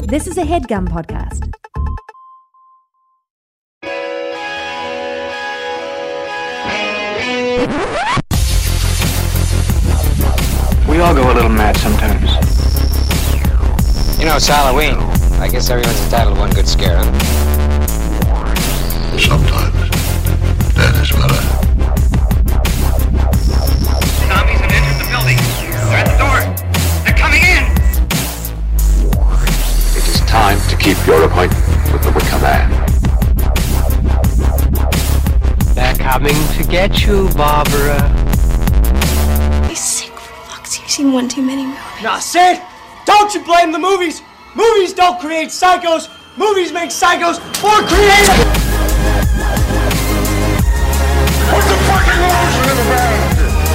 This is a HeadGum podcast. We all go a little mad sometimes. You know, it's Halloween. I guess everyone's entitled to one good scare, huh? Sometimes that is better. Zombies have entered the building. They're at the door. They're coming in. It is time to keep your appointment with the Wicker Man. They're coming to get you, Barbara. He's sick for fuck's sake. You've seen one too many movies. Now, Sid, don't you blame the movies. Movies don't create psychos. Movies make psychos more creative. Put the fucking lotion in the bag!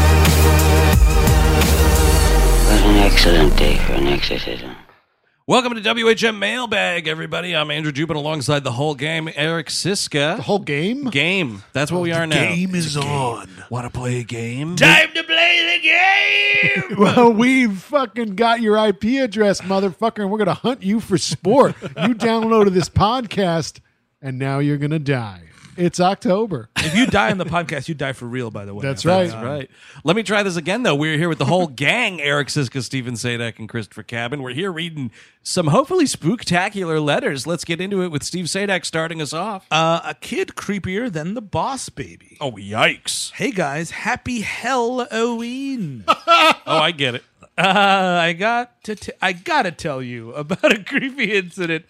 What an excellent day for an exorcism. Welcome to WHM Mailbag, everybody. I'm Andrew Jupin alongside the whole game, Eric Siska. The whole game? Game. That's what we are now. Game is on. Want to play a game? Time to play the game. Well, we fucking got your IP address, motherfucker, and we're going to hunt you for sport. You downloaded this podcast, and now you're going to die. It's October. If you die on the podcast, you die for real, by the way. That's right. That's right. Let me try this again, though. We're here with the whole gang, Eric Siska, Stephen Sadek, and Christopher Cabin. We're here reading some hopefully spooktacular letters. Let's get into it with Steve Sadek starting us off. A kid creepier than the Boss Baby. Oh, yikes. Hey, guys. Happy Halloween. Oh, I get it. I gotta tell you about a creepy incident.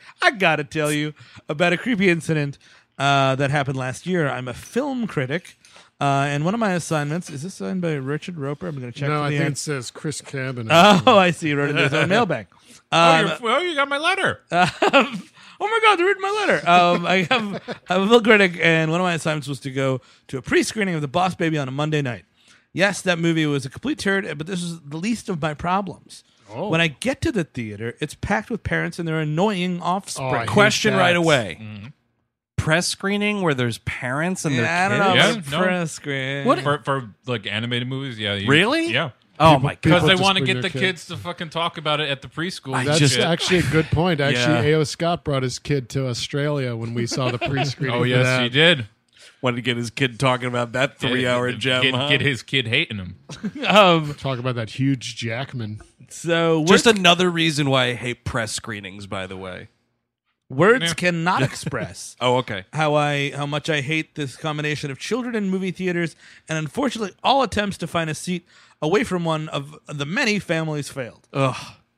That happened last year. I'm a film critic, and one of my assignments is this signed by Richard Roper. I'm going to check. No, I think it says Chris Cabin. Oh, I see. He wrote it in his own mailbag. You got my letter. Oh my God, they're reading my letter. I'm a film critic, and one of my assignments was to go to a pre-screening of The Boss Baby on a Monday night. Yes, that movie was a complete turd, but this is the least of my problems. Oh. When I get to the theater, it's packed with parents and their annoying offspring. I hate Question that. right away. Mm-hmm. Press screening where there's parents and their I don't kids? know. Press screen. What? For like animated movies, yeah. Really? Yeah. Oh, my God. Because they just want to bring get the their kids to fucking talk about it at the preschool. I That's just- actually a good point. Actually, Yeah. A.O. Scott brought his kid to Australia when we saw the pre-screening. Oh, for yes, that. he did. Wanted to get his kid talking about that 3-hour gem. Get his kid hating him. Talk about that huge Jackman. So Just another reason why I hate press screenings, by the way. words cannot express Oh, okay. how much I hate this combination of children in movie theaters, and unfortunately, all attempts to find a seat away from one of the many families failed. Ugh.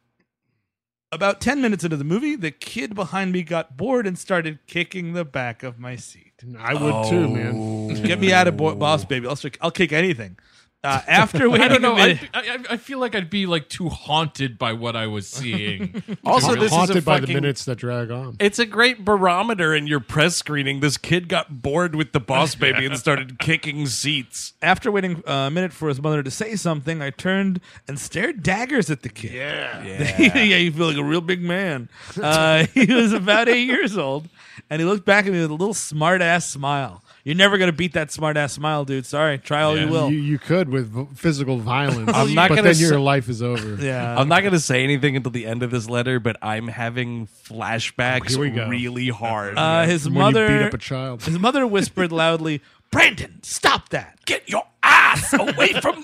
About 10 minutes into the movie, the kid behind me got bored and started kicking the back of my seat. I would too, man. Get me out of Boss Baby. I'll kick anything. After waiting I don't know. a minute, I feel like I'd be like too haunted by what I was seeing. Also, this is Haunted a by the fucking... minutes that drag on. It's a great barometer in your press screening. This kid got bored with the Boss Baby and started kicking seats. after waiting a minute for his mother to say something, I turned and stared daggers at the kid. Yeah. Yeah, you feel like a real big man. He was about 8 years old, and he looked back at me with a little smart-ass smile. You're never going to beat that smart-ass smile, dude. Sorry. Try all you will. You could with physical violence, I'm not but gonna then your say- life is over. Yeah. I'm not going to say anything until the end of this letter, but I'm having flashbacks Here we go. really hard. His When mother you beat up a child. His mother whispered loudly, "Brandon, stop that! Get your ass away from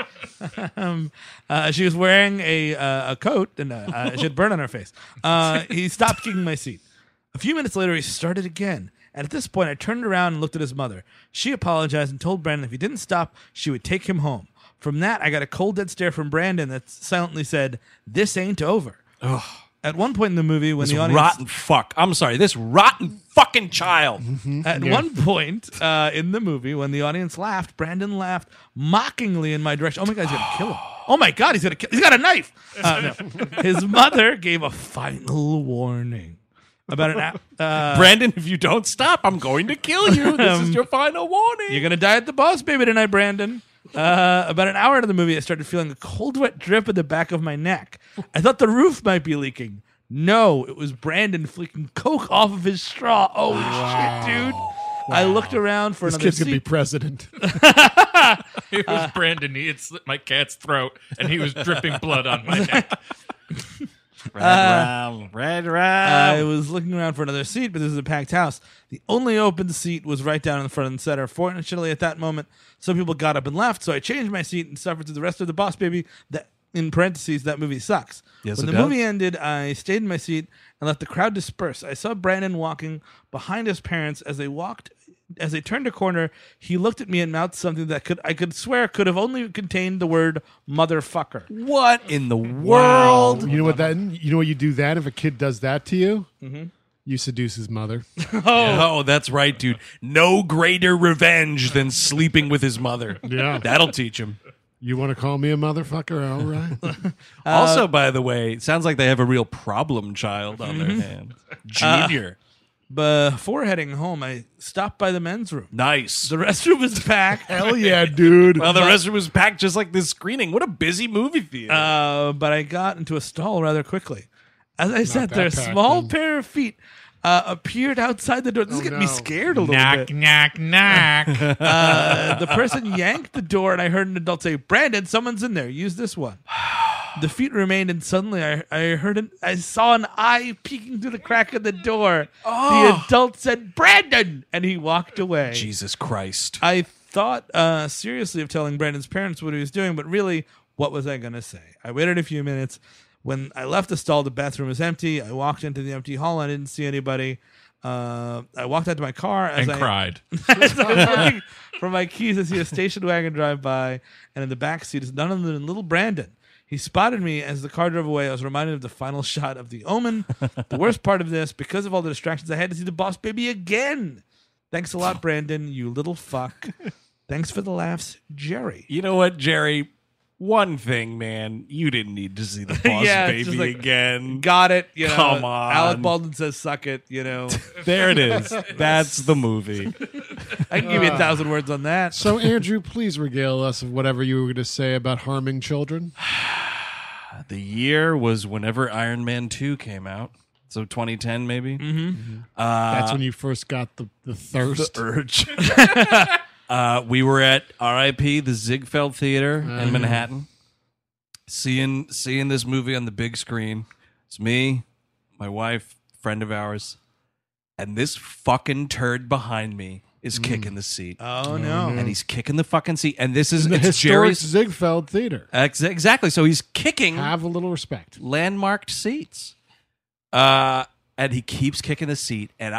there!" She was wearing a coat, and she had burn on her face. He stopped kicking my seat. A few minutes later, he started again. And at this point, I turned around and looked at his mother. She apologized and told Brandon if he didn't stop, she would take him home. From that, I got a cold dead stare from Brandon that silently said, "This ain't over." Ugh. At one point in the movie, when This the audience... rotten fuck. I'm sorry, this rotten fucking child. At one point in the movie, when the audience laughed, Brandon laughed mockingly in my direction. Oh my God, he's going to kill him. Oh my God, he's going to kill. He's got a knife. No. His mother gave a final warning. About an Brandon, if you don't stop, I'm going to kill you. This is your final warning. You're going to die at the Boss Baby tonight, Brandon. About an hour into the movie, I started feeling a cold, wet drip at the back of my neck. I thought the roof might be leaking. No, it was Brandon flicking coke off of his straw. Oh, shit, dude. I looked around for This another kid's seat. going to be president. It was Brandon. He had slit my cat's throat, and he was dripping blood on my neck. Red I was looking around for another seat, but this is a packed house. The only open seat was right down in the front and center. Fortunately, at that moment, some people got up and left, so I changed my seat and suffered through the rest of the Boss Baby. That, in parentheses, that movie sucks. Yes, when it the does. movie ended, I stayed in my seat and let the crowd disperse. I saw Brandon walking behind his parents as they walked. As they turned a corner, he looked at me and mouthed something that I could swear could have only contained the word motherfucker. What in the world? You know what you do that if a kid does that to you? Mm-hmm. You seduce his mother. Oh, that's right, dude. No greater revenge than sleeping with his mother. Yeah. That'll teach him. You want to call me a motherfucker? All right. Also, by the way, it sounds like they have a real problem child on their hands. Junior. Before heading home, I stopped by the men's room. Nice. The restroom was packed. Hell yeah, dude. Well, the restroom was packed just like this screening. What a busy movie theater. But I got into a stall rather quickly. As I sat there, a packed, small then. pair of feet appeared outside the door. This is getting me scared a little bit. Knock, knock. The person yanked the door, and I heard an adult say, "Brandon, someone's in there. Use this one." The feet remained, and suddenly I saw an eye peeking through the crack of the door. The adult said, "Brandon," and he walked away. Jesus Christ. I thought seriously of telling Brandon's parents what he was doing, but really, what was I going to say? I waited a few minutes. When I left the stall, the bathroom was empty. I walked into the empty hall. I didn't see anybody. I walked out to my car And cried. As I was looking for my keys, I see a station wagon drive by, and in the back seat is none other than little Brandon. He spotted me as the car drove away. I was reminded of the final shot of The Omen. The worst part of this, because of all the distractions, I had to see the Boss Baby again. Thanks a lot, Brandon, you little fuck. Thanks for the laughs, Jerry. You know what, Jerry? One thing, man. You didn't need to see the Boss it's just Baby like, again. Got it. You know, Come on. Alec Baldwin says, "Suck it." You know, There it is. That's the movie. I can give you 1,000 words on that. So, Andrew, please regale us of whatever you were going to say about harming children. The year was whenever Iron Man 2 came out. So 2010, maybe? Mm-hmm. That's when you first got the thirst. The urge. We were at RIP, the Ziegfeld Theater in Manhattan, seeing this movie on the big screen. It's me, my wife, friend of ours, and this fucking turd behind me is kicking the seat. Oh, no. And he's kicking the fucking seat. And this is the it's historic Jerry's Ziegfeld Theater. Exactly. So he's kicking Have a little respect. landmarked seats. And he keeps kicking the seat. And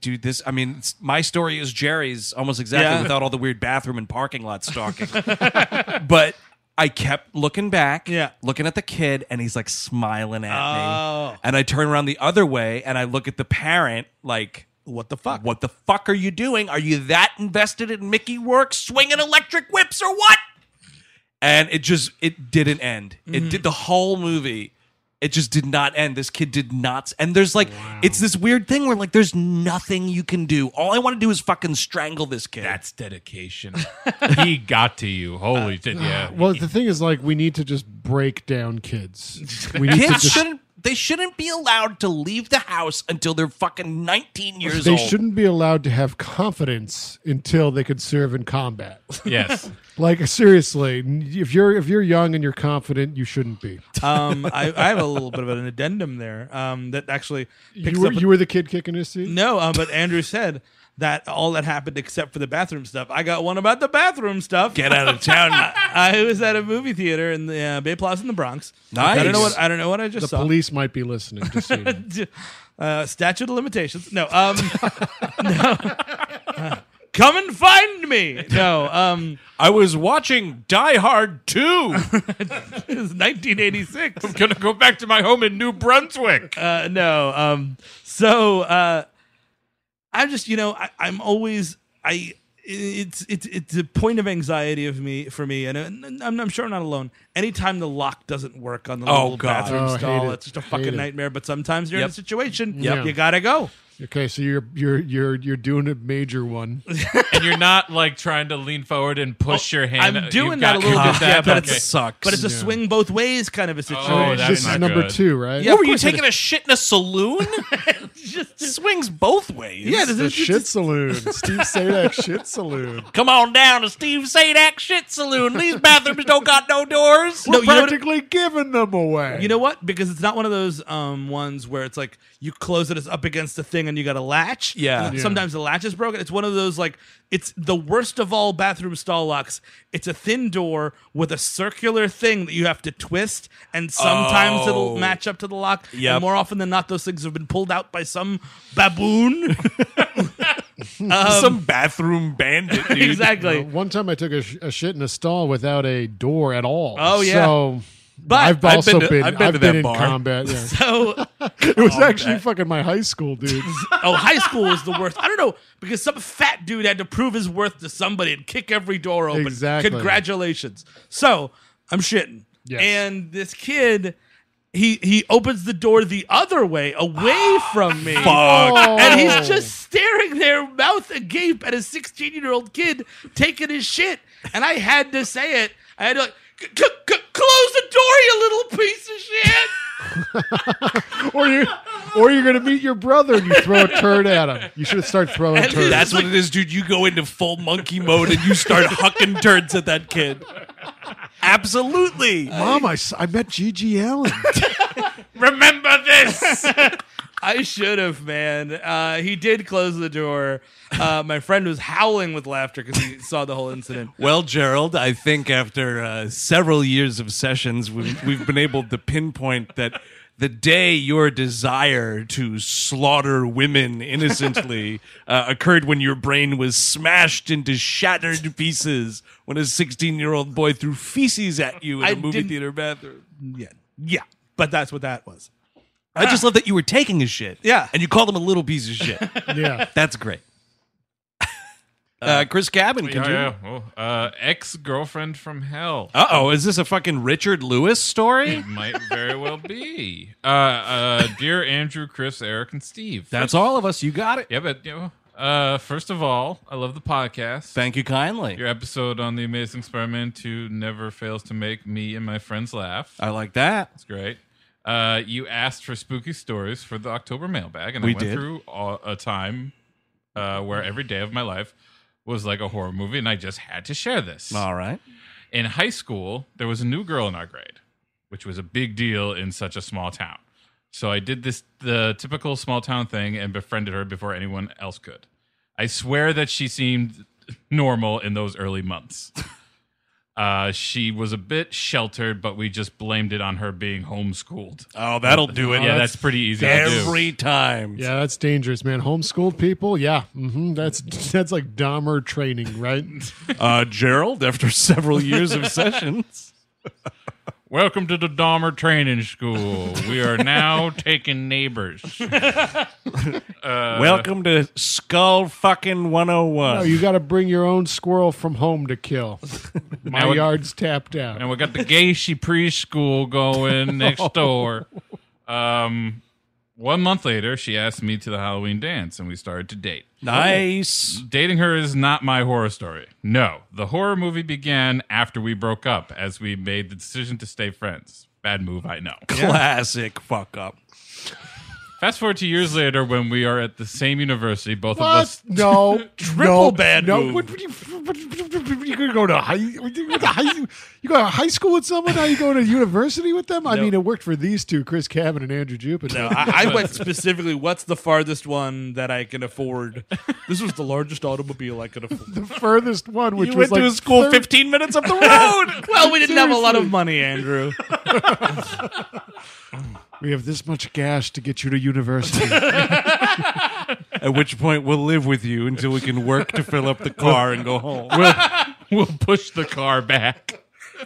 my story is Jerry's almost exactly without all the weird bathroom and parking lot stalking. But I kept looking back, looking at the kid, and he's like smiling at me. And I turn around the other way and I look at the parent like, what the fuck? What the fuck are you doing? Are you that invested in Mickey Rourke swinging electric whips or what? And it didn't end. It did the whole movie. It just did not end. This kid did not. And there's like, it's this weird thing where like, there's nothing you can do. All I want to do is fucking strangle this kid. That's dedication. He got to you. Holy shit, yeah. Well, the thing is, like, we need to just break down kids. We need Kids to just, they shouldn't be allowed to leave the house until they're fucking 19 years they old. shouldn't be allowed to have confidence until they could serve in combat. Yes. Like, seriously, if you're young and you're confident, you shouldn't be. I have a little bit of an addendum there that actually picks You were the kid kicking his seat? No, but Andrew said that all that happened except for the bathroom stuff. I got one about the bathroom stuff. Get out of town. I was at a movie theater in the Bay Plaza in the Bronx. Nice. I don't know what I just The saw. police might be listening. Just so you know. Statute of limitations. No. No. Come and find me. No. I was watching Die Hard 2. It was 1986. I'm going to go back to my home in New Brunswick. No. So I'm just, I'm always, it's a point of anxiety for me, and I'm sure I'm not alone. Anytime the lock doesn't work on the little bathroom stall, it's just a fucking nightmare. But sometimes you're in a situation, you gotta go. Okay, so you're doing a major one, And you're not like trying to lean forward and push your hand. I'm doing You've that a got- little you bit, did that? but Okay. it sucks. But it's a swing both ways kind of a situation. Oh, that's this is not number good. 2, right? Yeah, What were of you course it taking a shit in a saloon? just swings both ways. Yeah, The shit saloon. Steve Sadak shit saloon. Come on down to Steve Sadak Shit Saloon. These bathrooms don't got no doors. We're you know what- practically giving them away. You know what? Because it's not one of those ones where it's like you close it up against the thing and you got a latch. Yeah. And sometimes the latch is broken. It's one of those like it's the worst of all bathroom stall locks. It's a thin door with a circular thing that you have to twist, and sometimes it'll match up to the lock. Yep. And more often than not, those things have been pulled out by some baboon. Some bathroom bandit, dude. Exactly. One time I took a shit in a stall without a door at all. Oh, yeah. So But I've also been to- I've been to been that in bar. combat. Yeah. So It was actually fucking my high school, dude. high school was the worst. I don't know, because some fat dude had to prove his worth to somebody and kick every door open. Exactly. Congratulations. So I'm shitting. Yes. And this kid, he opens the door the other way, away from me. And he's just staring there, mouth agape, at a 16-year-old kid taking his shit. And I had to say it. I had to like, close the door, you little piece of shit. Or you're gonna meet your brother and you throw a turd at him. You should start throwing turds. That's what it is, dude. You go into full monkey mode and you start hucking turds at that kid. Absolutely. Mom, I met Gigi Allen. Remember this. I should have, man. He did close the door. My friend was howling with laughter because he saw the whole incident. Well, Gerald, I think after several years of sessions, we've been able to pinpoint that the day your desire to slaughter women innocently occurred when your brain was smashed into shattered pieces when a 16-year-old boy threw feces at you in a movie theater bathroom. Yeah, but that's what that was. I just love that you were taking a shit. Yeah. And you called him a little piece of shit. Yeah. That's great. Chris Cabin, continue. Ex-girlfriend from hell. Uh-oh, is this a fucking Richard Lewis story? It might very well be. Dear Andrew, Chris, Eric, and Steve. That's all of us. You got it. Yeah, but first of all, I love the podcast. Thank you kindly. Your episode on the Amazing Spider-Man 2 never fails to make me and my friends laugh. I like that. It's great. You asked for spooky stories for the October mailbag, and We I went did. through a time where every day of my life was like a horror movie, and I just had to share this. All right. In high school, there was a new girl in our grade, which was a big deal in such a small town. So I did the typical small town thing and befriended her before anyone else could. I swear that she seemed normal in those early months. She was a bit sheltered, but we just blamed it on her being homeschooled. Oh, that'll do it. Yeah, that's pretty easy to do. Every time. Yeah, that's dangerous, man. Homeschooled people, yeah. That's like Dahmer training, right? Gerald, after several years of sessions. Welcome to the Dahmer Training School. We are now taking neighbors. Welcome to Skull fucking 101. No, you got to bring your own squirrel from home to kill. My Now we- yard's tapped out. And we got the Gacy preschool going next door. 1 month later, she asked me to the Halloween dance, and we started to date. Nice. Dating her is not my horror story. No, the horror movie began after we broke up, as we made the decision to stay friends. Bad move, I know. Classic fuck up. Fast forward to years later when we are at the same university, both of What? us. No. Triple bad no. move. You're going to go to you go to high school with someone? Now you go to university with them? I mean, it worked for these two, Chris Cabin and Andrew Jupiter. No, I went specifically, what's the farthest one that I can afford? This was the largest automobile I could afford. The furthest one, which You was went to like a school 30 15 minutes up the road. Well, we didn't have a lot of money, Andrew. We have this much cash to get you to university. At which point we'll live with you until we can work to fill up the car and go home. We'll push the car back.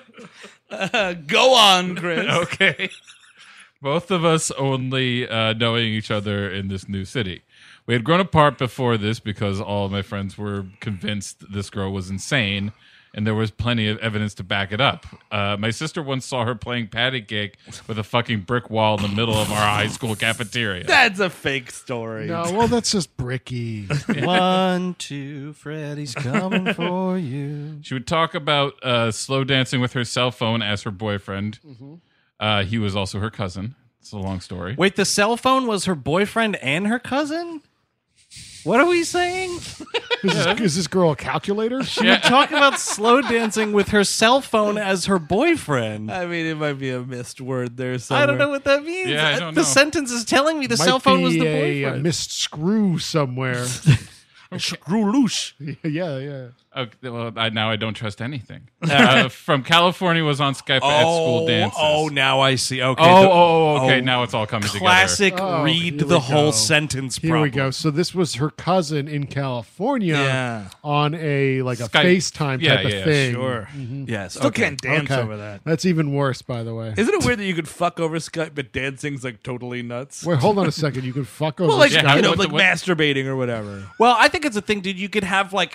Go on, Chris. Okay. Both of us only knowing each other in this new city. We had grown apart before this because all of my friends were convinced this girl was insane, and there was plenty of evidence to back it up. My sister once saw her playing patty cake with a fucking brick wall in the middle of our high school cafeteria. That's a fake story. No, well, that's just bricky. 1, 2, Freddy's coming for you. She would talk about slow dancing with her cell phone as her boyfriend. He was also her cousin. It's a long story. Wait, the cell phone was her boyfriend and her cousin? What are we saying? Is this girl a calculator? She was talking about slow dancing with her cell phone as her boyfriend. I mean, it might be a missed word there somewhere. I don't know what that means. Yeah, I don't the know. sentence is telling me the Might cell phone was be the a boyfriend. missed screw somewhere. Screw loose. yeah. Okay, well, now I don't trust anything. From California was on Skype at school dances. Oh, now I see. Okay. Okay. Now it's all coming Classic Oh, read here the we whole go. sentence Here problem. we go. So this was her cousin in California Yeah. on a Skype. FaceTime type of thing. Sure. Yes. Still okay. can't dance Okay. over that. That's even worse, by the way. Isn't it weird that you could fuck over Skype, but dancing's like totally nuts? Wait, hold on a second. You can fuck over Well, like Skype. you know, what the- like what- masturbating or whatever. Well, I think it's a thing, dude. You could have like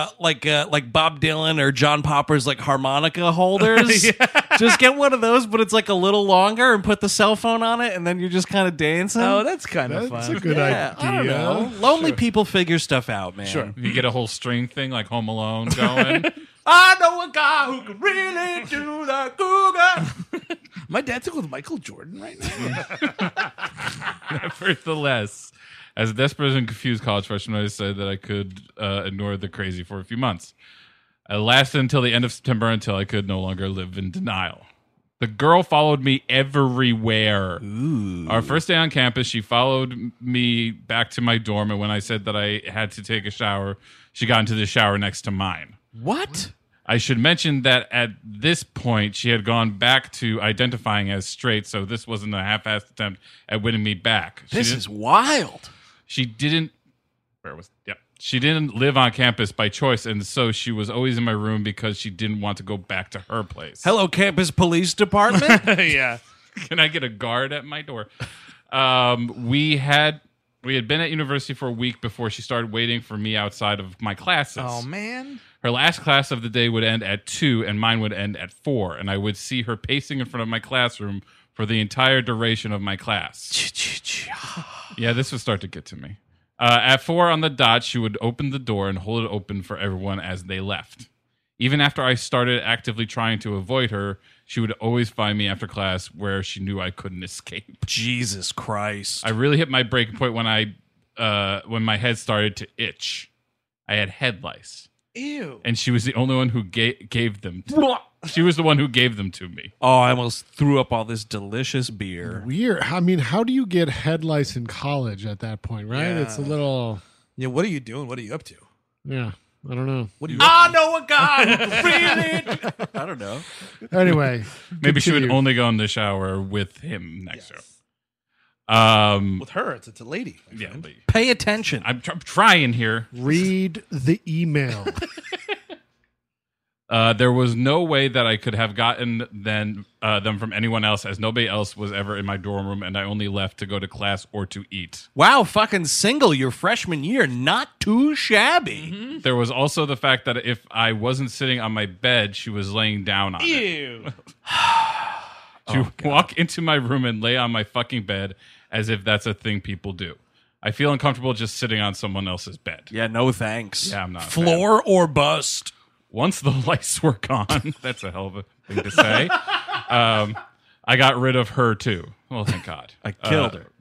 Bob Dylan or John Popper's like harmonica holders. Just get one of those, but it's like a little longer, and put the cell phone on it, and then you're just kind of dancing. Oh, that's kind of That's fun. a good Yeah, idea. I don't know. Lonely people figure stuff out, man. Sure. You get a whole string thing like Home Alone going. I know a guy who can really do the cougar. Am I dancing with Michael Jordan right now? Nevertheless, as a desperate and confused college freshman, I said that I could ignore the crazy for a few months. I lasted until the end of September until I could no longer live in denial. The girl followed me everywhere. Ooh. Our first day on campus, she followed me back to my dorm, and when I said that I had to take a shower, she got into the shower next to mine. What? I should mention that at this point, she had gone back to identifying as straight, so this wasn't a half-assed attempt at winning me back. This is wild. She didn't. Where was? Yep. She didn't live on campus by choice, and so she was always in my room because she didn't want to go back to her place. Hello, campus police department. Yeah. Can I get a guard at my door? We had been at university for a week before she started waiting for me outside of my classes. Oh man. Her last class of the day would end at 2, and mine would end at 4, and I would see her pacing in front of my classroom for the entire duration of my class. Yeah, this would start to get to me. At 4 on the dot, she would open the door and hold it open for everyone as they left. Even after I started actively trying to avoid her, she would always find me after class where she knew I couldn't escape. Jesus Christ. I really hit my breaking point when my head started to itch. I had head lice. Ew. And she was the only one who gave them. She was the one who gave them to me. Oh, I almost threw up all this delicious beer. Weird. I mean, how do you get head lice in college at that point, right? Yeah. It's a little. Yeah, what are you doing? What are you up to? Yeah, I don't know. What are you I know a guy who can really. I don't know. Anyway, Maybe she would continue. only go in the shower with him next to her. with her? It's a lady. Yeah, but Pay attention. I'm trying here. Read the email. There was no way that I could have gotten them from anyone else, as nobody else was ever in my dorm room, and I only left to go to class or to eat. Wow, fucking single your freshman year. Not too shabby. There was also the fact that if I wasn't sitting on my bed, she was laying down on it. Ew. She would walk into my room and lay on my fucking bed as if that's a thing people do. I feel uncomfortable just sitting on someone else's bed. Yeah, no thanks. Yeah, I'm not a Floor or bust. Once the lights were gone, that's a hell of a thing to say. I got rid of her too. Well, thank God. I killed her.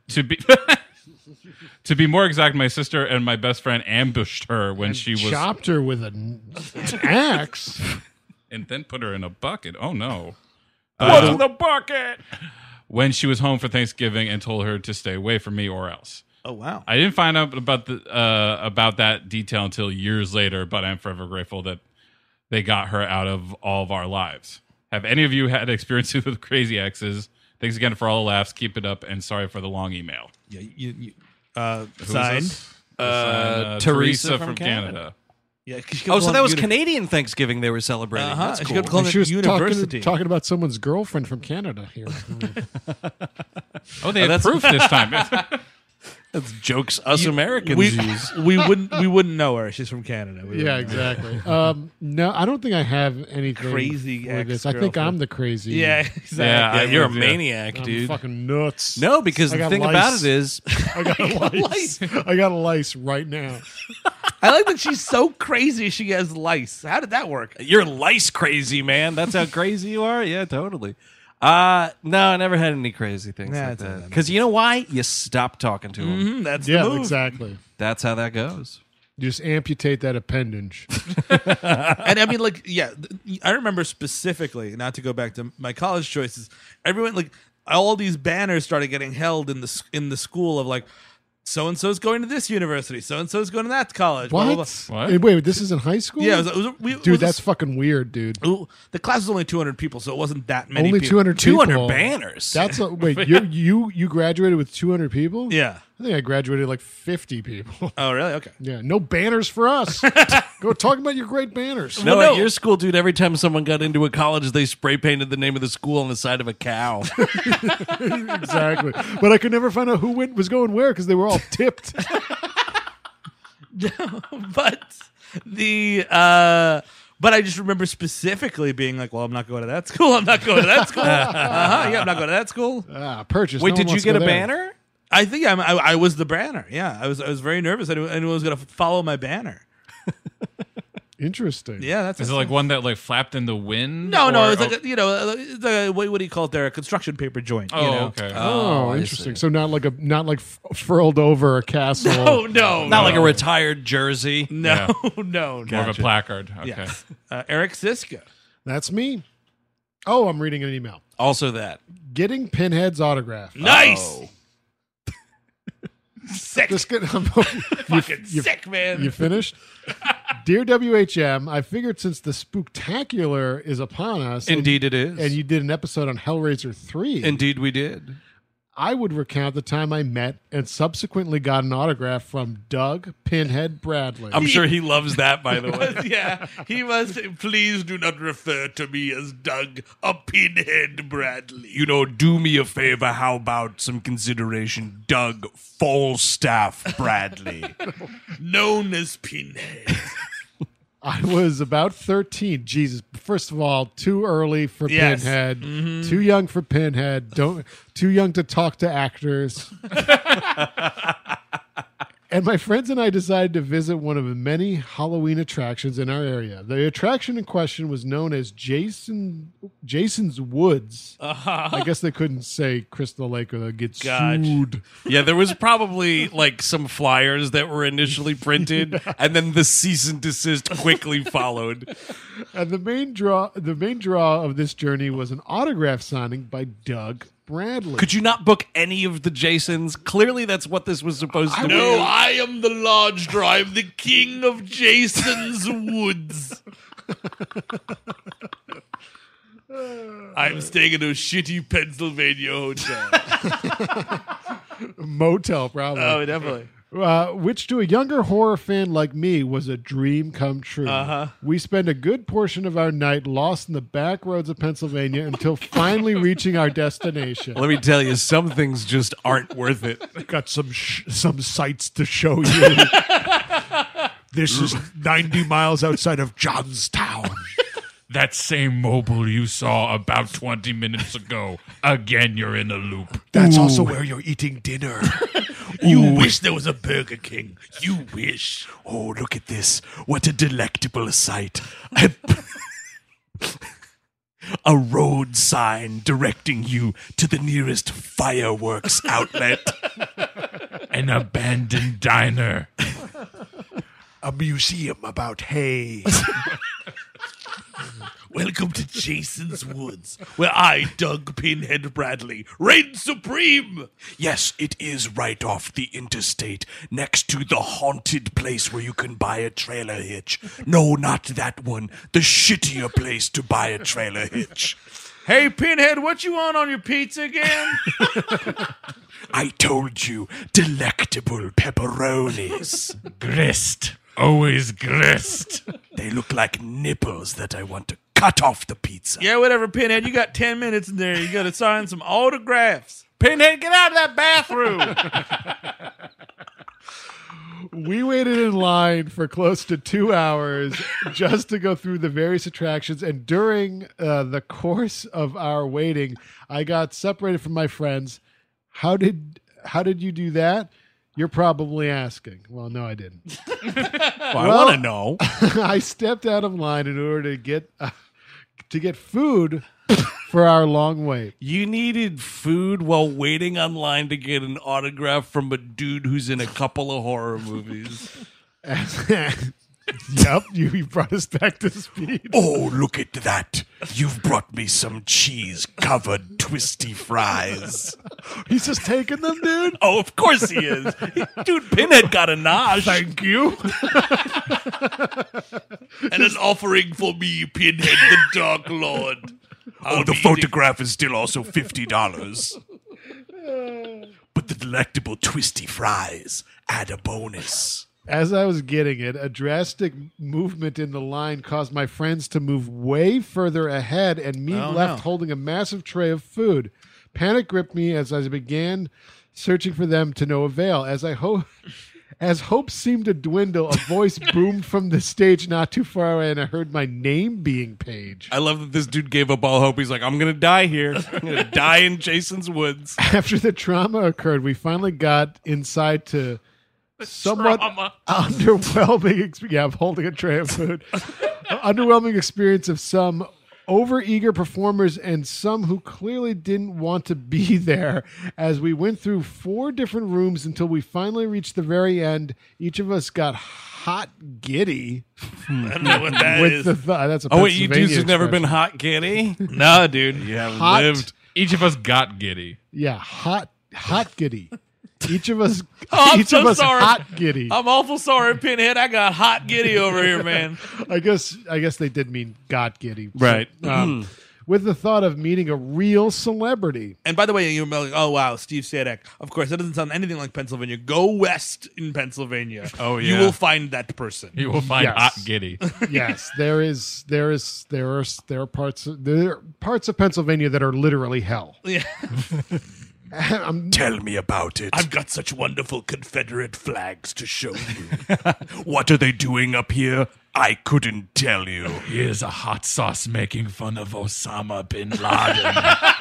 To be more exact, my sister and my best friend ambushed her when she was Chopped her with an axe. and then put her in a bucket. Oh no. What's in the bucket? When she was home for Thanksgiving and told her to stay away from me or else. Oh wow. I didn't find out about that detail until years later, but I'm forever grateful that they got her out of all of our lives. Have any of you had experiences with crazy exes? Thanks again for all the laughs. Keep it up, and sorry for the long email. Yeah, Who's signed. this? Teresa from Canada. Yeah. Oh, so that was Canadian Thanksgiving they were celebrating. That's She cool. kept calling She it was university. talking about someone's girlfriend from Canada here. Oh, they had proof this time. That's jokes us Americans we, use. we wouldn't know her. She's from Canada. We Yeah, wouldn't know her. exactly. No, I don't think I have anything Crazy for this. I think ex-girlfriend. I'm the crazy. Yeah, exactly. Yeah, Yeah, you're a yeah. maniac, I'm dude. fucking nuts. No, because I the got thing lice. about it is, I got a lice. I got a lice right now. I like that she's so crazy she has lice. How did that work? you're lice crazy, man. That's how crazy you are. Yeah, totally. No, I never had any crazy things like that. Because you know why? You stop talking to them. That's the move. Exactly. That's how that goes. You just amputate that appendage. And I mean, like, I remember specifically, not to go back to my college choices, everyone, like, all these banners started getting held in the school of, like, so-and-so's going to this university, so-and-so's going to that college. What? Blah, blah, blah. Hey, wait, this is in high school? Yeah. Dude, that's fucking weird, dude. The class was only 200 people, so it wasn't that many Only people. 200 people. 200 banners. Wait, you graduated with 200 people? Yeah. I think I graduated like 50 people. Oh, really? Okay. Yeah, no banners for us. Go talk about your great banners. No, at your school, dude, every time someone got into a college, they spray painted the name of the school on the side of a cow. Exactly. But I could never find out who was going where because they were all tipped. But I just remember specifically being like, well, I'm not going to that school. I'm not going to that school. Yeah, I'm not going to that school. Purchase. Wait, No did one you wants to get go a there. banner? I think I was the banner. Yeah, I was very nervous. Anyone was going to follow my banner. Interesting. Yeah, that's Is it like one that like flapped in the wind? No, it's or- like it's what do you call it there? A construction paper joint. Oh, you know? okay. Oh, I interesting. see. So not like furled over a castle. No, Not like a retired jersey. no. More of a placard. Okay. Yes. Eric Siska. That's me. Oh, I'm reading an email. Also that. Getting Pinhead's autograph. Nice. Oh. Sick. Just get, Fucking sick, man. You finished? Dear WHM, I figured since the spooktacular is upon us, Indeed it is. and you did an episode on Hellraiser 3, Indeed we did. I would recount the time I met and subsequently got an autograph from Doug Pinhead Bradley. I'm sure he loves that, by the way. Yeah, he was. Please do not refer to me as Doug a Pinhead Bradley. You know, do me a favor. How about some consideration? Doug Falstaff Bradley. Known as Pinhead. I was about 13. Jesus. First of all, too early for Yes. Pinhead. Too young for Pinhead. Too young to talk to actors. And my friends and I decided to visit one of the many Halloween attractions in our area. The attraction in question was known as Jason's Woods. I guess they couldn't say Crystal Lake or they'll get sued. Yeah, there was probably like some flyers that were initially printed, and then the cease and desist quickly followed. And the main draw of this journey was an autograph signing by Doug Bradley. Could you not book any of the Jasons? Clearly, that's what this was supposed to be. No, I am the lodger. I'm the king of Jason's Woods. I'm staying in a shitty Pennsylvania hotel. Motel, probably. Oh, definitely. Which to a younger horror fan like me was a dream come true. We spent a good portion of our night lost in the back roads of Pennsylvania until finally reaching our destination. Let me tell you, some things just aren't worth it. Got some sights to show you. This is 90 miles outside of Johnstown. That same mobile you saw about 20 minutes ago. Again, you're in a loop. That's also where you're eating dinner. You wish there was a Burger King. You wish. Oh, look at this. What a delectable sight. A road sign directing you to the nearest fireworks outlet. An abandoned diner. A museum about hay. Welcome to Jason's Woods, where I, Doug Pinhead Bradley, reign supreme. Yes, it is right off the interstate, next to the haunted place where you can buy a trailer hitch. No, not that one. The shittier place to buy a trailer hitch. Hey, Pinhead, what you want on your pizza again? I told you, delectable pepperonis. Grist. Always grist. They look like nipples that I want to cut off the pizza. Yeah, whatever, Pinhead. You got 10 minutes in there. You got to sign some autographs. Pinhead, get out of that bathroom. We waited in line for close to 2 hours just to go through the various attractions. And during the course of our waiting, I got separated from my friends. How did you do that? You're probably asking. Well, no, I didn't. I want to know. I stepped out of line in order to get food for our long wait. You needed food while waiting online to get an autograph from a dude who's in a couple of horror movies. Yep, you brought us back to speed. Oh, look at that. You've brought me some cheese-covered twisty fries. He's just taking them, dude? Oh, of course he is. Dude, Pinhead got a nosh. Thank you. And an offering for me, Pinhead, the Dark Lord. The photograph is still also $50. But the delectable twisty fries add a bonus. As I was getting it, a drastic movement in the line caused my friends to move way further ahead and me left holding a massive tray of food. Panic gripped me as I began searching for them to no avail. As hope seemed to dwindle, a voice boomed from the stage not too far away, and I heard my name being paged. I love that this dude gave up all hope. He's like, I'm going to die here. I'm going to die in Jason's woods. After the trauma occurred, we finally got inside to somewhat underwhelming experience. Yeah, I'm holding a tray of food. Underwhelming experience of some overeager performers and some who clearly didn't want to be there as we went through 4 different rooms until we finally reached the very end. Each of us got hot giddy. I don't know what that is. That's a oh, wait, you Pennsylvania dudes have never been expression. hot giddy? No, dude. You haven't Hot- lived. Each of us got giddy. Yeah, hot giddy. Each of us, I'm each so of us sorry. hot giddy. I'm awful sorry, Pinhead. I got hot giddy over here, man. I guess they did mean got giddy. Right. With the thought of meeting a real celebrity. And by the way, you're like, oh, wow, Steve Sadek. Of course, that doesn't sound anything like Pennsylvania. Go west in Pennsylvania. Oh, You yeah. will find that person. You will find Yes. hot giddy. Yes, there are parts of Pennsylvania that are literally hell. Yeah. Tell me about it. I've got such wonderful Confederate flags to show you. What are they doing up here? I couldn't tell you. Here's a hot sauce making fun of Osama bin Laden.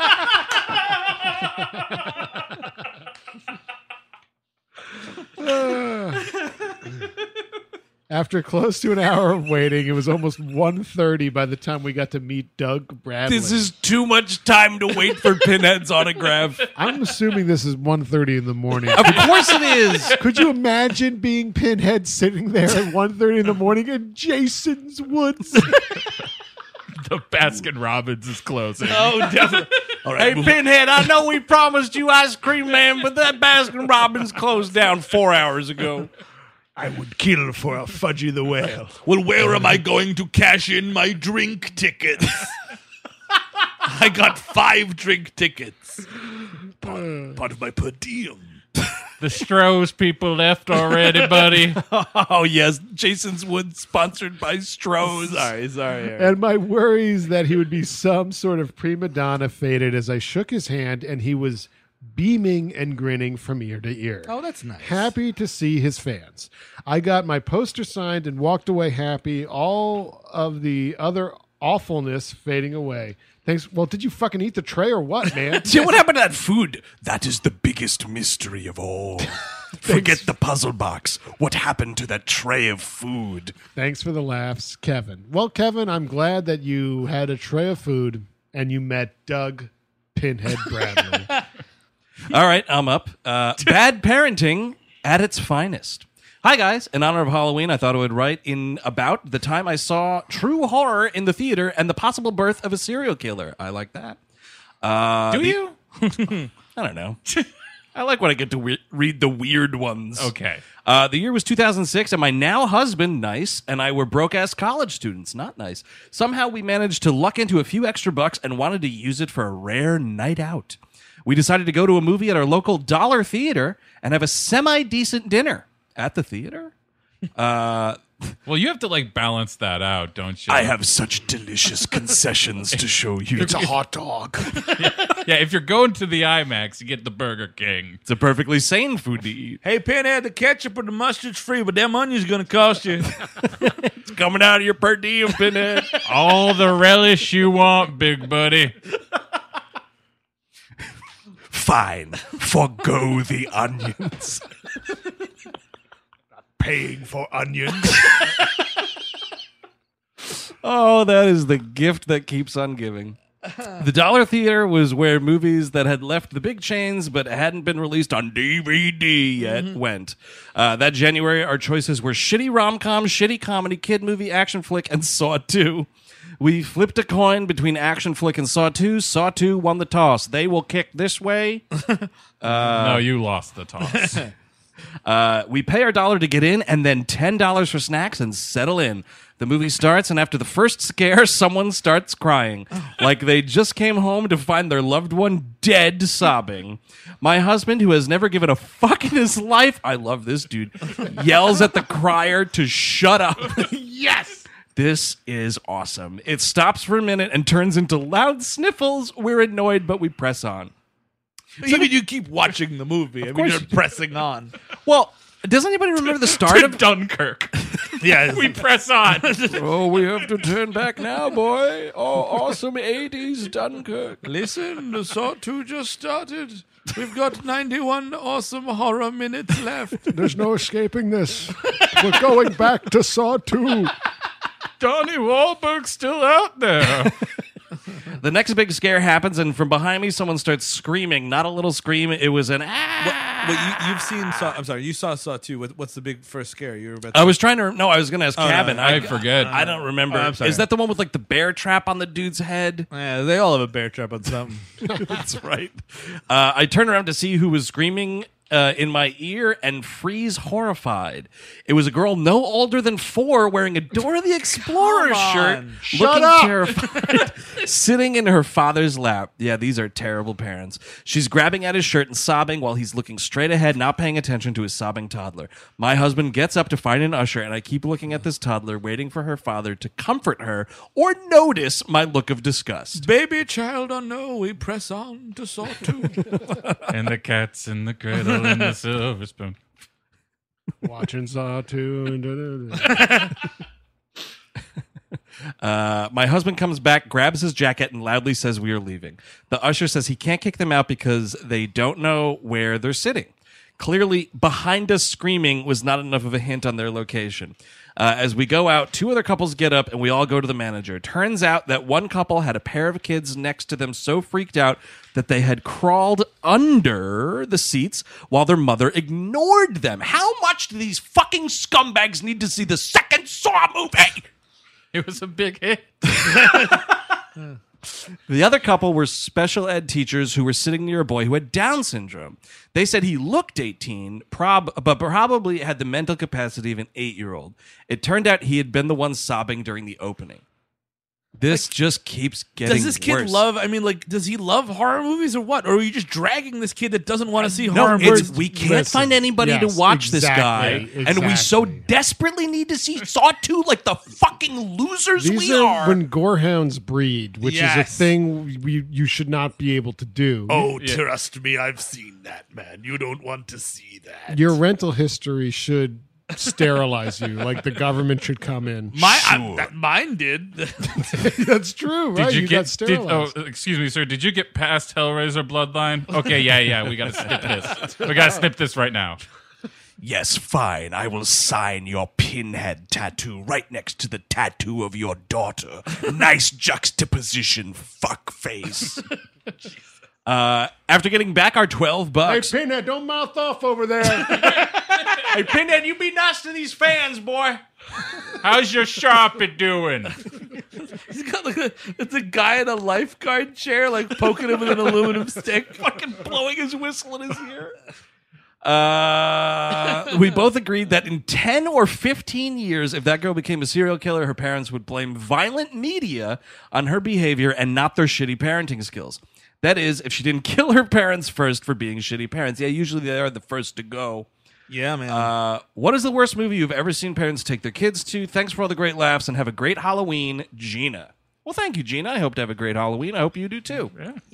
After close to an hour of waiting, it was almost 1:30 by the time we got to meet Doug Bradley. This is too much time to wait for Pinhead's autograph. I'm assuming this is 1:30 in the morning. Of course it is. Could you imagine being Pinhead sitting there at 1:30 in the morning in Jason's woods? The Baskin Robbins is closing. Oh, definitely. All right. Hey, Pinhead, I know we promised you ice cream, man, but that Baskin Robbins closed down 4 hours ago. I would kill for a Fudgy the Whale. Well, where am I going to cash in my drink tickets? I got 5 drink tickets. Part of my per diem. The Stroh's people left already, buddy. Oh, yes. Jason's Woods sponsored by Stroh's. Sorry. And my worries that he would be some sort of prima donna faded as I shook his hand and he was beaming and grinning from ear to ear. Oh, that's nice. Happy to see his fans. I got my poster signed and walked away happy, all of the other awfulness fading away. Thanks. Well, did you fucking eat the tray or what, man? See, what happened to that food? That is the biggest mystery of all. Forget the puzzle box. What happened to that tray of food? Thanks for the laughs, Kevin. Well, Kevin, I'm glad that you had a tray of food and you met Doug Pinhead Bradley. All right, I'm up. Bad parenting at its finest. Hi, guys. In honor of Halloween, I thought I would write in about the time I saw true horror in the theater and the possible birth of a serial killer. I like that. Do you? I don't know. I like when I get to read the weird ones. Okay. The year was 2006, and my now husband, nice, and I were broke-ass college students, not nice. Somehow we managed to luck into a few extra bucks and wanted to use it for a rare night out. We decided to go to a movie at our local dollar theater and have a semi-decent dinner. At the theater? Well, you have to like balance that out, don't you? I have such delicious concessions to show you. It's a hot dog. Yeah, if you're going to the IMAX, you get the Burger King. It's a perfectly sane food to eat. Hey, Pinhead, the ketchup and the mustard's free, but them onions going to cost you. It's coming out of your per diem, Pinhead. All the relish you want, big buddy. Fine. Forgo the onions. Paying for onions. Oh, that is the gift that keeps on giving. The Dollar Theater was where movies that had left the big chains but hadn't been released on DVD yet went. That January, our choices were shitty rom-com, shitty comedy, kid movie, action flick, and Saw 2. We flipped a coin between action flick and Saw 2. Saw 2 won the toss. They will kick this way. No, you lost the toss. We pay our $1 to get in and then $10 for snacks and settle in. The movie starts, and after the first scare, someone starts crying. Like they just came home to find their loved one dead, sobbing. My husband, who has never given a fuck in his life, I love this dude, yells at the crier to shut up. Yes! This is awesome. It stops for a minute and turns into loud sniffles. We're annoyed, but we press on. Even you keep watching the movie. I mean, you're pressing on. Well, does anybody remember the start of Dunkirk? Yeah, We press on. Oh, we have to turn back now, boy. Oh, awesome 80s Dunkirk. Listen, the Saw 2 just started. We've got 91 awesome horror minutes left. There's no escaping this. We're going back to Saw 2. Donnie Wahlberg's still out there. The next big scare happens, and from behind me, someone starts screaming. Not a little scream. It was an You've seen Saw. I'm sorry, you saw Saw 2. What's the big first scare? You were about I was trying to. No, I was going to ask Cabin. I forget. I don't remember. I'm sorry. Is that the one with like the bear trap on the dude's head? Yeah, they all have a bear trap on something. That's right. I turn around to see who was screaming in my ear and freeze horrified. It was a girl no older than 4 wearing a Dora the Explorer shirt, looking terrified, sitting in her father's lap. Yeah, these are terrible parents. She's grabbing at his shirt and sobbing while he's looking straight ahead, not paying attention to his sobbing toddler. My husband gets up to find an usher, and I keep looking at this toddler, waiting for her father to comfort her or notice my look of disgust. Baby, child, or no, we press on to Saw 2. And the cat's in the cradle and the silver spoon. Watching Saw 2. My husband comes back, grabs his jacket, and loudly says we are leaving. The usher says he can't kick them out because they don't know where they're sitting. Clearly, behind us screaming was not enough of a hint on their location. As we go out, 2 other couples get up and we all go to the manager. Turns out that one couple had a pair of kids next to them so freaked out that they had crawled under the seats while their mother ignored them. How much do these fucking scumbags need to see the second Saw movie? It was a big hit. The other couple were special ed teachers who were sitting near a boy who had Down syndrome. They said he looked 18, but probably had the mental capacity of an 8-year-old. It turned out he had been the one sobbing during the opening. This just keeps getting worse. Does this kid love, does he love horror movies or what? Or are you just dragging this kid that doesn't want to see horror movies? We can't find anybody to watch this guy. And we so desperately need to see Saw 2 like the fucking losers These we are. when gorehounds breed, which is a thing you should not be able to do. Oh, trust me, I've seen that, man. You don't want to see that. Your rental history should sterilize you. Like the government should come in. Mine did. That's true, right? You got sterilized. Excuse me, sir. Did you get past Hellraiser Bloodline? Okay, yeah. We got to snip this. We got to snip this right now. Yes, fine. I will sign your pinhead tattoo right next to the tattoo of your daughter. Nice juxtaposition, fuckface. After getting back our $12. Hey, Pinhead, don't mouth off over there. Hey, Pinhead, you be nice to these fans, boy. How's your Sharpie doing? He's got it's a guy in a lifeguard chair, poking him with an aluminum stick, fucking blowing his whistle in his ear. We both agreed that in 10 or 15 years, if that girl became a serial killer, her parents would blame violent media on her behavior and not their shitty parenting skills. That is, if she didn't kill her parents first for being shitty parents. Yeah, usually they are the first to go. Yeah, man. What is the worst movie you've ever seen parents take their kids to? Thanks for all the great laughs and have a great Halloween, Gina. Well, thank you, Gina. I hope to have a great Halloween. I hope you do too.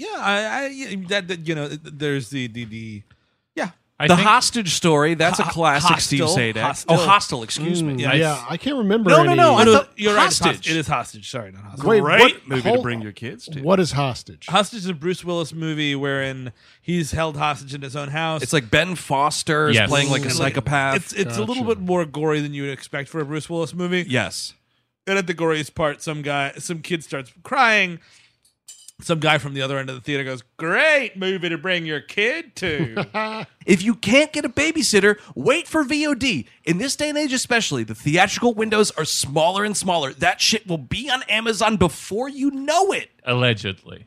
There's the The Hostage story. That's a classic Steve Sadak. Hostel. Excuse me. Yeah, I can't remember. No. You're Hostage. Right. It is Hostage. Sorry, not Hostage. Wait, Great movie to bring your kids to. What is Hostage? Hostage is a Bruce Willis movie wherein he's held hostage in his own house. It's like Ben Foster is playing like a psychopath. It's a little bit more gory than you would expect for a Bruce Willis movie. Yes. And at the goriest part, some kid starts crying, Some guy from the other end of the theater goes, "Great movie to bring your kid to." If you can't get a babysitter, wait for VOD. In this day and age especially, the theatrical windows are smaller and smaller. That shit will be on Amazon before you know it. Allegedly.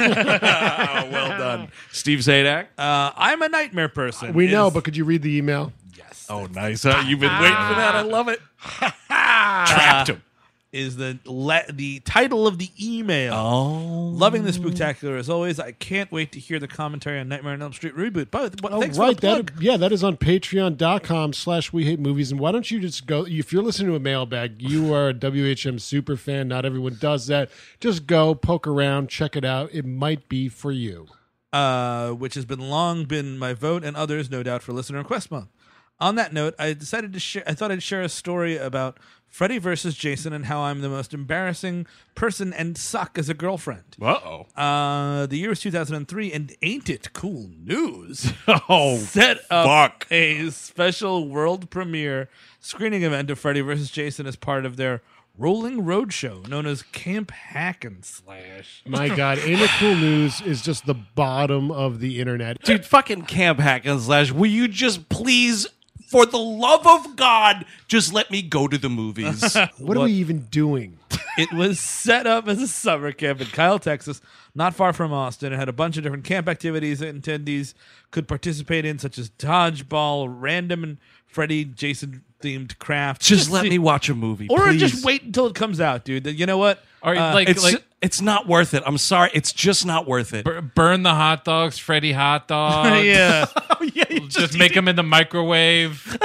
Well done. Steve Zadak? I'm a nightmare person. We know, but could you read the email? Yes. Oh, nice. You've been waiting for that. I love it. Trapped him. Is the title of the email. Oh. Loving the Spooktacular as always. I can't wait to hear the commentary on Nightmare on Elm Street reboot. But thanks for the plug. That is on patreon.com/WeHateMovies. And why don't you just go, if you're listening to a mailbag, you are a WHM super fan. Not everyone does that. Just go, poke around, check it out. It might be for you. Which has long been my vote and others, no doubt, for Listener Request Month. On that note, I decided to share. I thought I'd share a story about Freddy versus Jason and how I'm the most embarrassing person and suck as a girlfriend. Uh-oh. The year was 2003, and ain't it cool news? Set up a special world premiere screening event of Freddy versus Jason as part of their rolling roadshow known as Camp Hack and Slash. My God, Ain't It Cool News is just the bottom of the internet. Dude, fucking Camp Hack and Slash, will you just please, for the love of God, just let me go to the movies? What are we even doing? It was set up as a summer camp in Kyle, Texas, not far from Austin. It had a bunch of different camp activities that attendees could participate in, such as dodgeball, random and Freddy, Jason-themed crafts. Just let me watch a movie, or please. just wait until it comes out, dude. You know what? It's not worth it. I'm sorry. It's just not worth it. Burn the hot dogs, Freddy hot dogs. Yeah. Just make them in the microwave.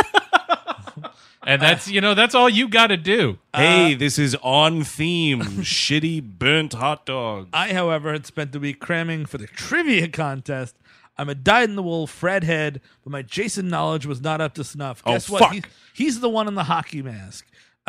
And that's all you got to do. Hey, this is on theme. Shitty burnt hot dogs. I, however, had spent the week cramming for the trivia contest. I'm a dyed-in-the-wool Fred head, but my Jason knowledge was not up to snuff. Guess what? Fuck. He's the one in the hockey mask.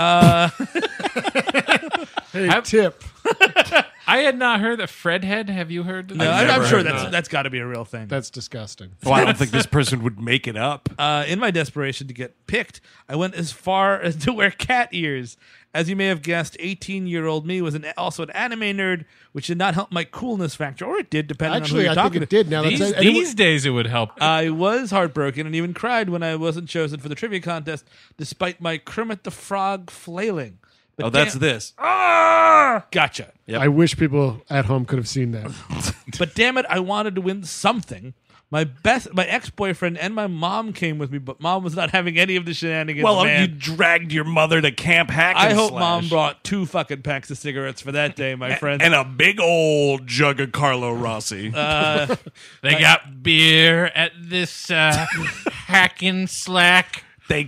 Hey, tip. I had not heard that Fred head. Have you heard? No, I'm sure that's got to be a real thing. That's disgusting. Well, I don't think this person would make it up. In my desperation to get picked, I went as far as to wear cat ears. As you may have guessed, 18-year-old me was also an anime nerd, which did not help my coolness factor, or it did, depending on who you're talking to. I think it did. Now these days, it would help. I was heartbroken and even cried when I wasn't chosen for the trivia contest, despite my Kermit the Frog flailing. But that's this. Gotcha. Yep. I wish people at home could have seen that. But damn it, I wanted to win something. My ex-boyfriend and my mom came with me, but mom was not having any of the shenanigans. Well, man. you dragged your mother to Camp Hack and I hope Slash. mom brought 2 fucking packs of cigarettes for that day, my friend. And a big old jug of Carlo Rossi. They got beer at this Hack and Slack. They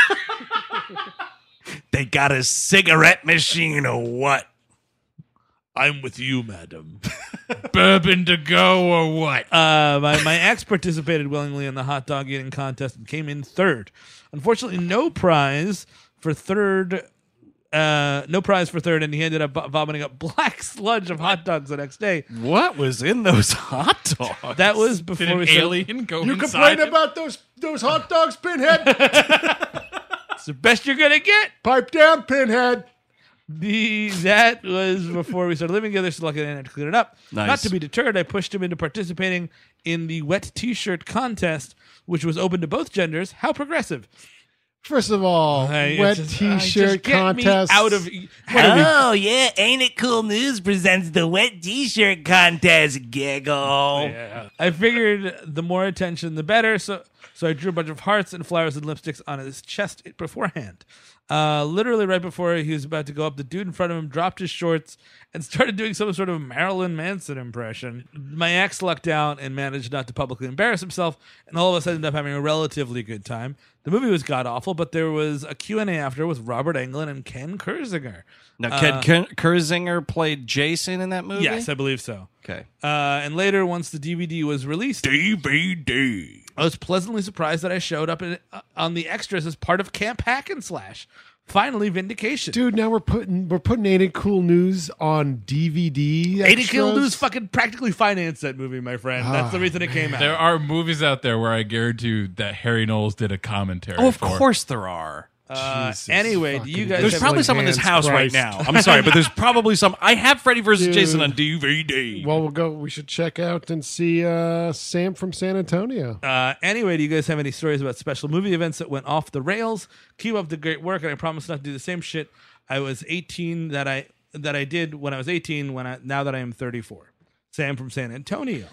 got a cigarette machine or what? I'm with you, madam. Bourbon to go or what? My ex participated willingly in the hot dog eating contest and came in third. Unfortunately, no prize for third, and he ended up vomiting up black sludge of hot dogs the next day. What was in those hot dogs? That was before Did an we started. alien go You inside complain him? about those hot dogs, Pinhead? It's the best you're gonna get. Pipe down, Pinhead. That was before we started living together, so luckily I didn't have to clean it up. Nice. Not to be deterred, I pushed him into participating in the wet T-shirt contest, which was open to both genders. How progressive! First of all, wet T-shirt contest. Out of yeah, Ain't It Cool News presents the wet T-shirt contest. Giggle. Yeah. I figured the more attention, the better. So I drew a bunch of hearts and flowers and lipsticks on his chest beforehand. Literally right before he was about to go up, the dude in front of him dropped his shorts and started doing some sort of Marilyn Manson impression. My ex lucked out and managed not to publicly embarrass himself, and all of us ended up having a relatively good time. The movie was god-awful, but there was a Q&A after with Robert Englund and Ken Kersinger. Now, Ken Kersinger played Jason in that movie? Yes, I believe so. Okay. And later, once the DVD was released... DVD. I was pleasantly surprised that I showed up on the extras as part of Camp Hack and Slash. Finally, vindication. Dude, now we're putting Ain't It Cool News on DVD. Ain't It Cool News fucking practically financed that movie, my friend. That's the reason it came out. There are movies out there where I guarantee you that Harry Knowles did a commentary. Oh, of course there are. Anyway, do you guys There's have probably some in this house right now. I'm sorry, but there's probably some. I have Freddy vs. Jason on DVD. Well, we should check out and see Sam from San Antonio. Anyway, do you guys have any stories about special movie events that went off the rails? Keep up the great work, and I promise not to do the same shit I was 18 that I did when I was 18. Now that I am 34. Sam from San Antonio.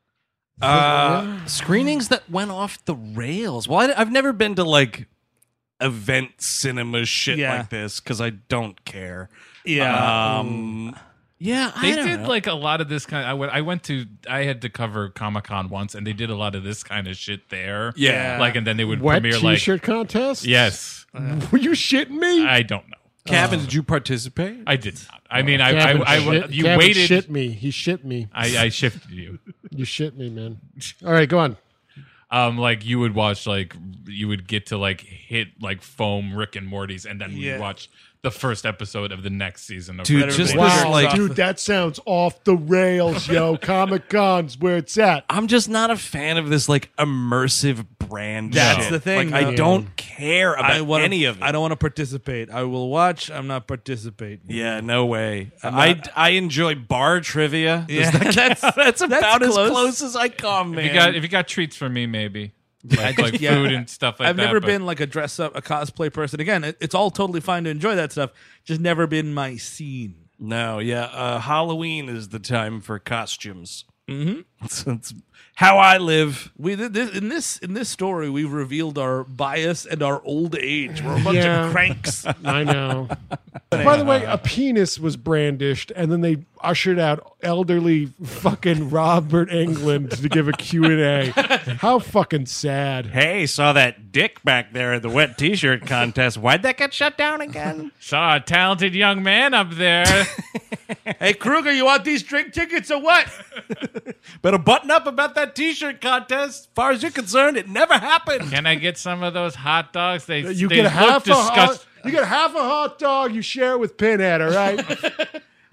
Screenings that went off the rails. Well, I've never been to like event cinema shit like this because I don't care. Yeah. Yeah, They did like a lot of this kind. I had to cover Comic-Con once, and they did a lot of this kind of shit there. Yeah. Like, and then they would Wet premiere T-shirt contest? Yes. Were you shitting me? I don't know. Kevin, did you participate? I did not. I mean, you Kevin waited. Shit me. He shit me. I shifted you. You shit me, man. All right, go on. Like you would watch, like you would get to like hit like foam Rick and Morty's, and then we watch the first episode of the next season of Dude, Rick just and this, Morty. like- Dude, that sounds off the rails, yo. Comic-Con's where it's at. I'm just not a fan of this like immersive brand That's shit. the thing, Like, I though. don't care about any of it. I don't want to participate. I will watch. I'm not participating. Yeah, no way. I enjoy bar trivia. Yeah, That's about as close. close as I come, man. If you got treats for me, maybe like Yeah. food and stuff like I've that. never but- been like a dress up, a cosplay person. Again, it's all totally fine to enjoy that stuff. Just never been my scene. No, yeah. Halloween is the time for costumes. Mm-hmm. It's how I live. We in this story, we've revealed our bias and our old age. We're a bunch of cranks. I know. By the way, a penis was brandished, and then they ushered out elderly fucking Robert Englund to give a Q&A. How fucking sad. Hey, saw that dick back there at the wet T-shirt contest. Why'd that get shut down again? Saw a talented young man up there. Hey, Kruger, you want these drink tickets or what? Better button up about that T-shirt contest. As far as you're concerned, it never happened. Can I get some of those hot dogs? They You they get look half a disgust- you get half a hot dog. You share it with Pinhead. All right.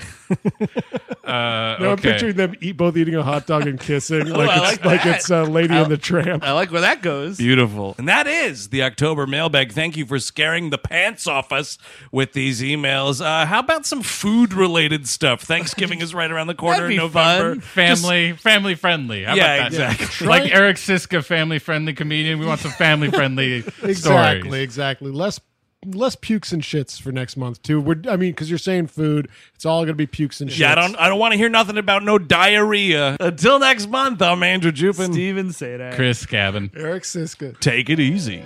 I'm okay. picturing them both eating a hot dog and kissing, I like it's Lady and the Tramp. I like where that goes. Beautiful. And that is the October mailbag. Thank you for scaring the pants off us with these emails. How about some food-related stuff? Thanksgiving is right around the corner That'd in be November. Family friendly. How Yeah, about that? exactly. Like Eric Siska, family friendly comedian. We want some family friendly stories. Exactly. Less pukes and shits for next month too. Because you're saying food, it's all going to be pukes and shits. Yeah, I don't want to hear nothing about no diarrhea. Until next month, I'm Andrew Jupin. Steven Sadak. Chris Cabin. Eric Siska. Take it easy.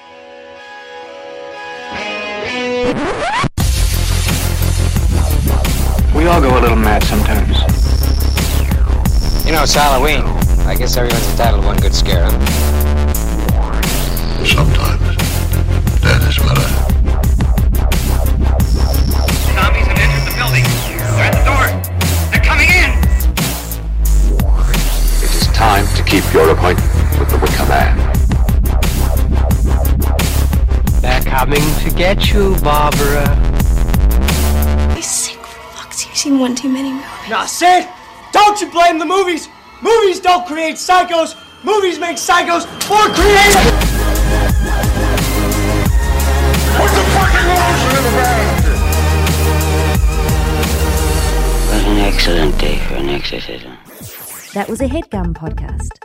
We all go a little mad sometimes. You know, it's Halloween. I guess everyone's entitled to one good scare, huh? Sometimes that is better. Zombies have entered the building. They're at the door. They're coming in. It is time to keep your appointment with the Wicker Man. They're coming to get you, Barbara. He's sick fucks. You've seen one too many movies. Now, Sid, don't you blame the movies. Movies don't create psychos. Movies make psychos more creative. What an excellent day for an exorcism. That was a HeadGum podcast.